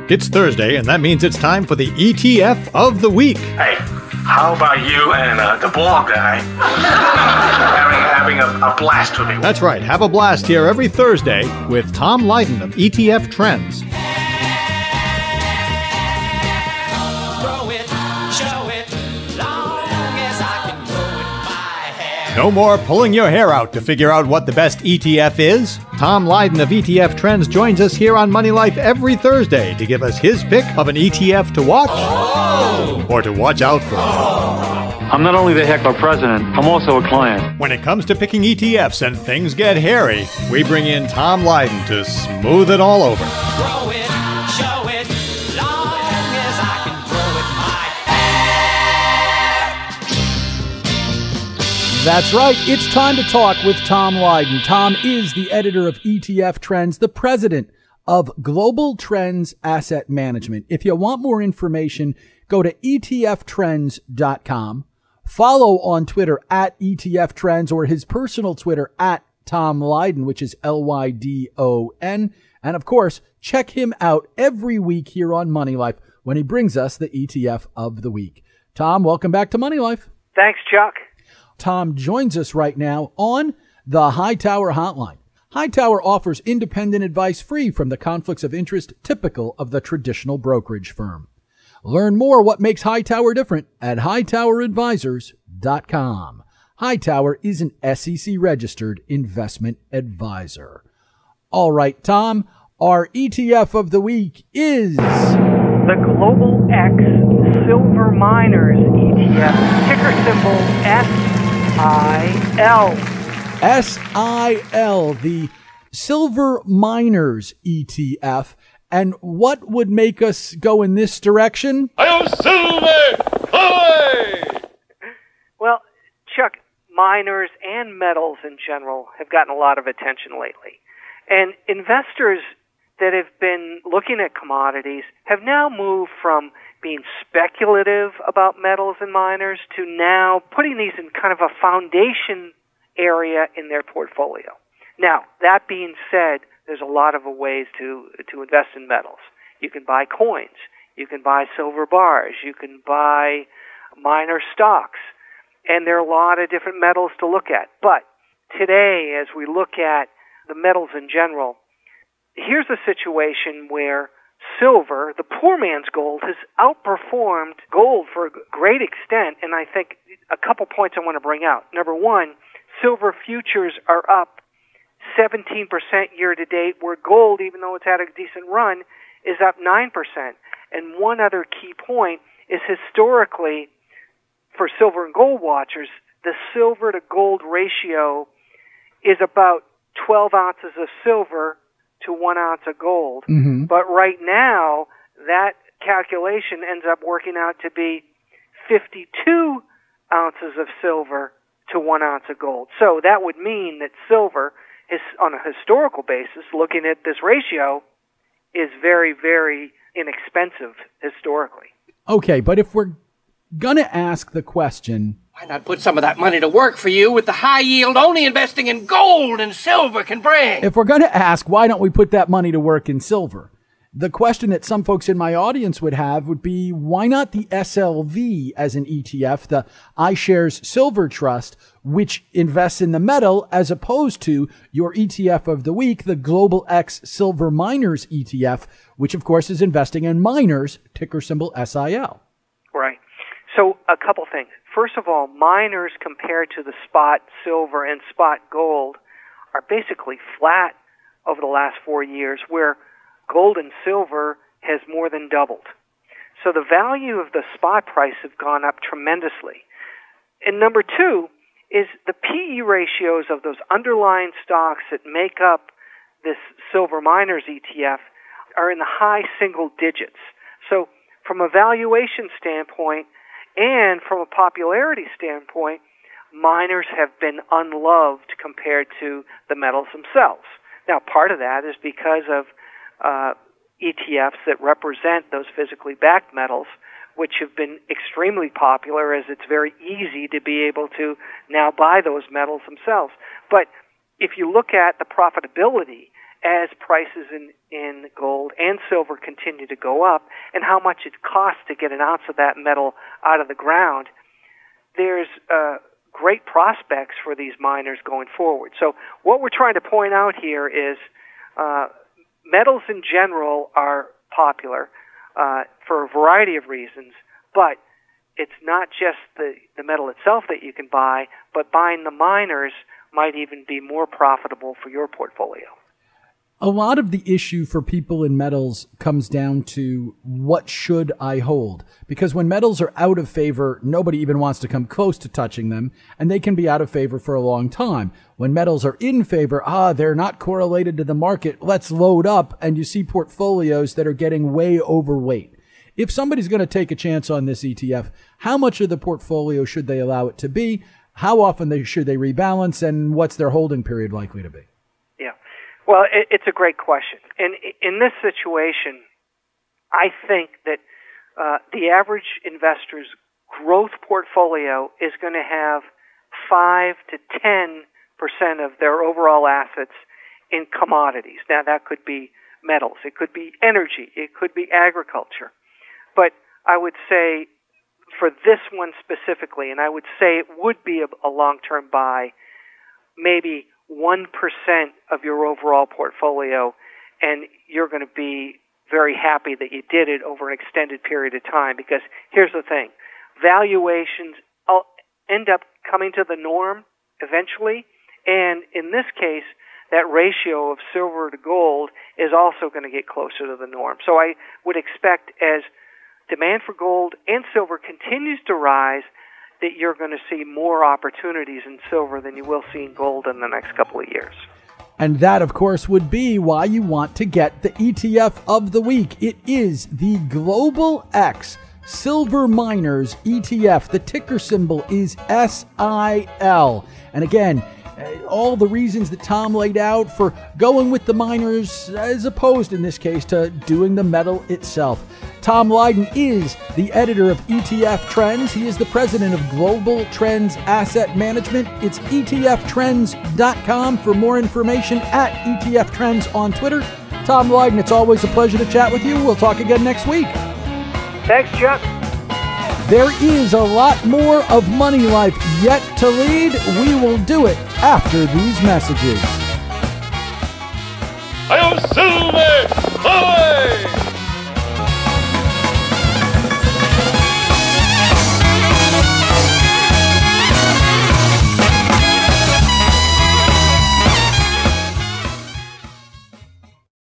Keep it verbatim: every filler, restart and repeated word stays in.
It's Thursday, and that means it's time for the E T F of the week. Hey, how about you and uh, the ball guy having, having a, a blast with me? That's right. Have a blast here every Thursday with Tom Lydon of E T F Trends. No more pulling your hair out to figure out what the best E T F is. Tom Lydon of E T F Trends joins us here on Money Life every Thursday to give us his pick of an E T F to watch oh! or to watch out for. Oh! I'm not only the heckler president, I'm also a client. When it comes to picking E T Fs and things get hairy, we bring in Tom Lydon to smooth it all over. Grow it, show it, long as I can grow it my hair. That's right. It's time to talk with Tom Lydon. Tom is the editor of E T F Trends, the president of Global Trends Asset Management. If you want more information, go to E T F trends dot com. Follow on Twitter at E T F Trends or his personal Twitter at Tom Lydon, which is L Y D O N. And of course, check him out every week here on Money Life when he brings us the E T F of the week. Tom, welcome back to Money Life. Thanks, Chuck. Tom joins us right now on the Hightower Hotline. Hightower offers independent advice free from the conflicts of interest typical of the traditional brokerage firm. Learn more what makes Hightower different at hightower advisors dot com. Hightower is an S E C registered investment advisor. All right, Tom, our E T F of the week is the Global X Silver Miners E T F, ticker symbol S I L. S I L, the Silver Miners E T F. And what would make us go in this direction? I am Silver! Away! Well, Chuck, miners and metals in general have gotten a lot of attention lately. And investors that have been looking at commodities have now moved from being speculative about metals and miners to now putting these in kind of a foundation area in their portfolio. Now, that being said, there's a lot of ways to to invest in metals. You can buy coins. You can buy silver bars. You can buy miner stocks. And there are a lot of different metals to look at. But today, as we look at the metals in general, here's a situation where silver, the poor man's gold, has outperformed gold for a great extent. And I think a couple points I want to bring out. Number one, silver futures are up seventeen percent year to date, where gold, even though it's had a decent run, is up nine percent. And one other key point is historically, for silver and gold watchers, the silver to gold ratio is about twelve ounces of silver to one ounce of gold. Mm-hmm. But right now, that calculation ends up working out to be fifty-two ounces of silver to one ounce of gold. So that would mean that silver is, on a historical basis, looking at this ratio, is very, very inexpensive historically. Okay, but if we're going to ask the question, why not put some of that money to work for you with the high yield only investing in gold and silver can bring? If we're going to ask, why don't we put that money to work in silver? The question that some folks in my audience would have would be, why not the S L V as an E T F, the iShares Silver Trust, which invests in the metal, as opposed to your E T F of the week, the Global X Silver Miners E T F, which of course is investing in miners, ticker symbol S I L. Right. So a couple things. First of all, miners compared to the spot silver and spot gold are basically flat over the last four years, where gold and silver has more than doubled. So the value of the spot price have gone up tremendously. And number two is the P E ratios of those underlying stocks that make up this silver miners E T F are in the high single digits. So from a valuation standpoint and from a popularity standpoint, miners have been unloved compared to the metals themselves. Now, part of that is because of uh, E T Fs that represent those physically backed metals, which have been extremely popular, as it's very easy to be able to now buy those metals themselves. But if you look at the profitability as prices in, in gold and silver continue to go up, and how much it costs to get an ounce of that metal out of the ground, there's uh, great prospects for these miners going forward. So what we're trying to point out here is uh, metals in general are popular uh, for a variety of reasons, but it's not just the, the metal itself that you can buy, but buying the miners might even be more profitable for your portfolio. A lot of the issue for people in metals comes down to what should I hold? Because when metals are out of favor, nobody even wants to come close to touching them, and they can be out of favor for a long time. When metals are in favor, ah, they're not correlated to the market, let's load up, and you see portfolios that are getting way overweight. If somebody's going to take a chance on this E T F, how much of the portfolio should they allow it to be? How often they, should they rebalance, and what's their holding period likely to be? Yeah. Well, it, it's a great question. And in this situation, I think that uh, the average investor's growth portfolio is going to have five to ten percent of their overall assets in commodities. Now, that could be metals. It could be energy. It could be agriculture. But I would say for this one specifically, and I would say it would be a, a long-term buy, maybe one percent of your overall portfolio, and you're going to be very happy that you did it over an extended period of time. Because here's the thing, valuations end up coming to the norm eventually, and in this case, that ratio of silver to gold is also going to get closer to the norm. So I would expect, as demand for gold and silver continues to rise, that you're going to see more opportunities in silver than you will see in gold in the next couple of years. And that, of course, would be why you want to get the E T F of the week. It is the Global X Silver Miners E T F. The ticker symbol is S I L. And again, all the reasons that Tom laid out for going with the miners as opposed in this case to doing the metal itself. Tom Lydon is the editor of E T F Trends. He is the president of Global Trends Asset Management. It's E T F trends dot com for more information, at E T F Trends on Twitter. Tom Lydon, it's always a pleasure to chat with you. We'll talk again next week. Thanks, Chuck. There is a lot more of Money Life yet to lead. We will do it after these messages. I am silver!